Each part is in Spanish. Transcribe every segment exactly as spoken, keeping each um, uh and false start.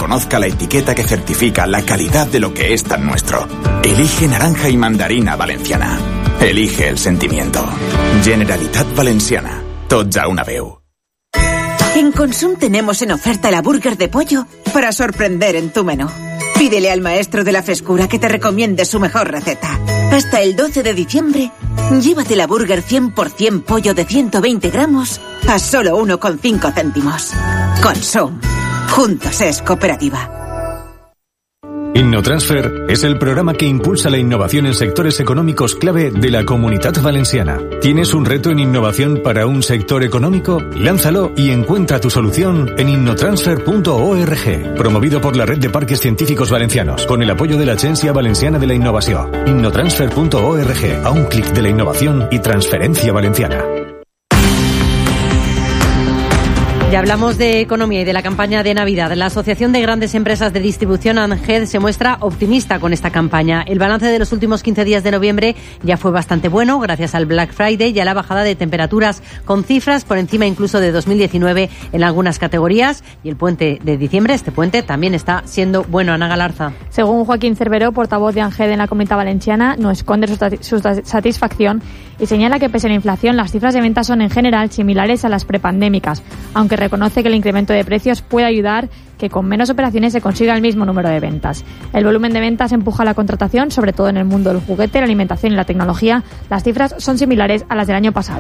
reconozca la etiqueta que certifica la calidad de lo que es tan nuestro. Elige naranja y mandarina valenciana. Elige el sentimiento. Generalitat Valenciana. Tots a una veu. En Consum tenemos en oferta la burger de pollo para sorprender en tu menú. Pídele al maestro de la frescura que te recomiende su mejor receta. Hasta el doce de diciembre, llévate la burger cien por ciento pollo de ciento veinte gramos a solo uno con cinco céntimos. Consum. Juntos es cooperativa. Innotransfer es el programa que impulsa la innovación en sectores económicos clave de la Comunitat Valenciana. ¿Tienes un reto en innovación para un sector económico? Lánzalo y encuentra tu solución en innotransfer punto org. Promovido por la Red de Parques Científicos Valencianos, con el apoyo de la Agencia Valenciana de la Innovación. innotransfer punto org, a un clic de la innovación y transferencia valenciana. Ya hablamos de economía y de la campaña de Navidad. La Asociación de Grandes Empresas de Distribución, ANGED, se muestra optimista con esta campaña. El balance de los últimos quince días de noviembre ya fue bastante bueno, gracias al Black Friday y a la bajada de temperaturas, con cifras por encima incluso de dos mil diecinueve en algunas categorías. Y el puente de diciembre, este puente, también está siendo bueno. Ana Galarza. Según Joaquín Cerveró, portavoz de ANGED en la Comunidad Valenciana, no esconde su, su satisfacción y señala que pese a la inflación, las cifras de ventas son en general similares a las prepandémicas, aunque reconoce que el incremento de precios puede ayudar que con menos operaciones se consiga el mismo número de ventas. El volumen de ventas empuja la contratación, sobre todo en el mundo del juguete, la alimentación y la tecnología. Las cifras son similares a las del año pasado.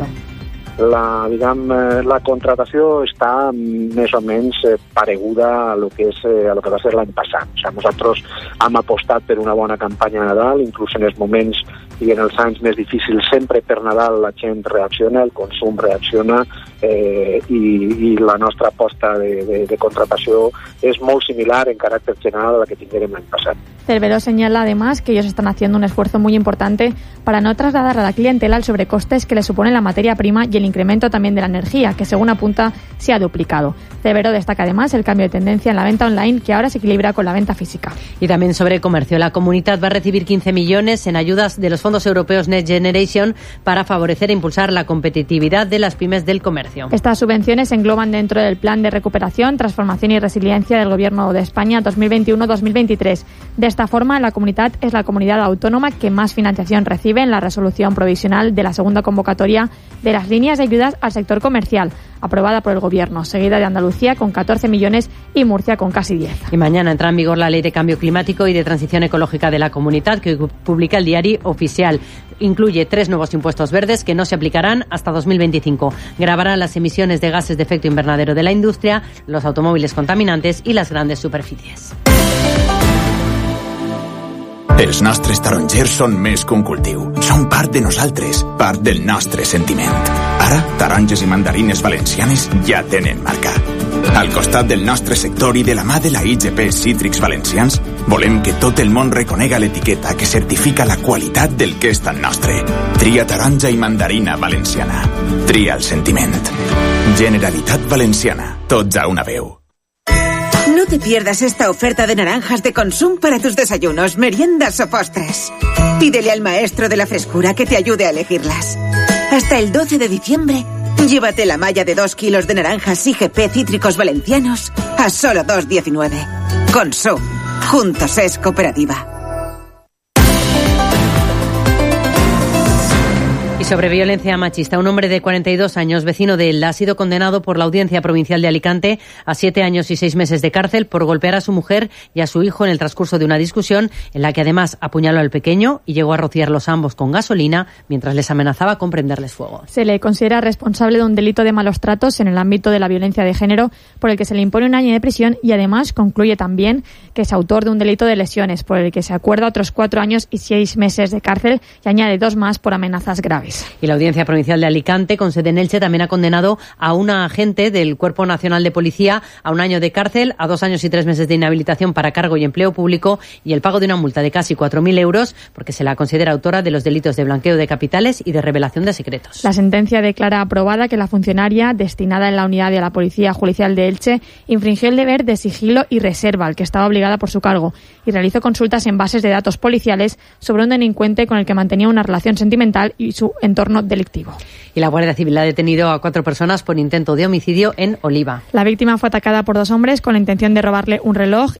La, diguem, la contratació està més o menys pareguda a lo que, és, a lo que va ser l'any passat. O sigui, nosaltres hem apostat per una bona campanya de Nadal, inclús en els moments i en els anys més difícils, sempre per Nadal la gent reacciona, el consum reacciona, eh, i, i la nostra aposta de, de, de contratació és molt similar en caràcter general a la que tinguérem l'any passat. Cerveró señala además que ellos están haciendo un esfuerzo muy importante para no trasladar a la clientela el sobrecostes que le supone la materia prima y el incremento también de la energía, que según apunta se ha duplicado. Cerveró destaca además el cambio de tendencia en la venta online, que ahora se equilibra con la venta física. Y también sobre comercio. La Comunidad va a recibir quince millones en ayudas de los fondos europeos Next Generation para favorecer e impulsar la competitividad de las pymes del comercio. Estas subvenciones se engloban dentro del Plan de Recuperación, Transformación y Resiliencia del Gobierno de España dos mil veintiuno a dos mil veintitrés. De esta forma, la Comunidad es la comunidad autónoma que más financiación recibe en la resolución provisional de la segunda convocatoria de las líneas de ayudas al sector comercial, aprobada por el Gobierno, seguida de Andalucía con catorce millones y Murcia con casi diez. Y mañana entra en vigor la Ley de Cambio Climático y de Transición Ecológica de la Comunidad, que hoy publica el Diario Oficial. Incluye tres nuevos impuestos verdes que no se aplicarán hasta dos mil veinticinco. Gravarán las emisiones de gases de efecto invernadero de la industria, los automóviles contaminantes y las grandes superficies. Els nostres tarongers són més que un cultiu. Són part de nosaltres, part del nostre sentiment. Ara, taronges i mandarines valencianes ja tenen marca. Al costat del nostre sector i de la mà de la I G P Cítrics Valencians, volem que tot el món reconega l'etiqueta que certifica la qualitat del que és tan nostre. Tria taronja i mandarina valenciana. Tria el sentiment. Generalitat Valenciana. Tots a una veu. No te pierdas esta oferta de naranjas de Consum para tus desayunos, meriendas o postres. Pídele al maestro de la frescura que te ayude a elegirlas. Hasta el doce de diciembre, llévate la malla de dos kilos de naranjas I G P Cítricos Valencianos a solo dos diecinueve. Consum. Juntos es cooperativa. Y sobre violencia machista, un hombre de cuarenta y dos años, vecino de él, ha sido condenado por la Audiencia Provincial de Alicante a siete años y seis meses de cárcel por golpear a su mujer y a su hijo en el transcurso de una discusión en la que además apuñaló al pequeño y llegó a rociarlos a ambos con gasolina mientras les amenazaba con prenderles fuego. Se le considera responsable de un delito de malos tratos en el ámbito de la violencia de género, por el que se le impone un año de prisión, y además concluye también que es autor de un delito de lesiones, por el que se acuerda otros cuatro años y seis meses de cárcel, y añade dos más por amenazas graves. Y la Audiencia Provincial de Alicante, con sede en Elche, también ha condenado a una agente del Cuerpo Nacional de Policía a un año de cárcel, a dos años y tres meses de inhabilitación para cargo y empleo público y el pago de una multa de casi cuatro mil euros porque se la considera autora de los delitos de blanqueo de capitales y de revelación de secretos. La sentencia declara aprobada que la funcionaria, destinada en la unidad de la Policía Judicial de Elche, infringió el deber de sigilo y reserva al que estaba obligada por su cargo y realizó consultas en bases de datos policiales sobre un delincuente con el que mantenía una relación sentimental y su entorno delictivo. Y la Guardia Civil ha detenido a cuatro personas por intento de homicidio en Oliva. La víctima fue atacada por dos hombres con la intención de robarle un reloj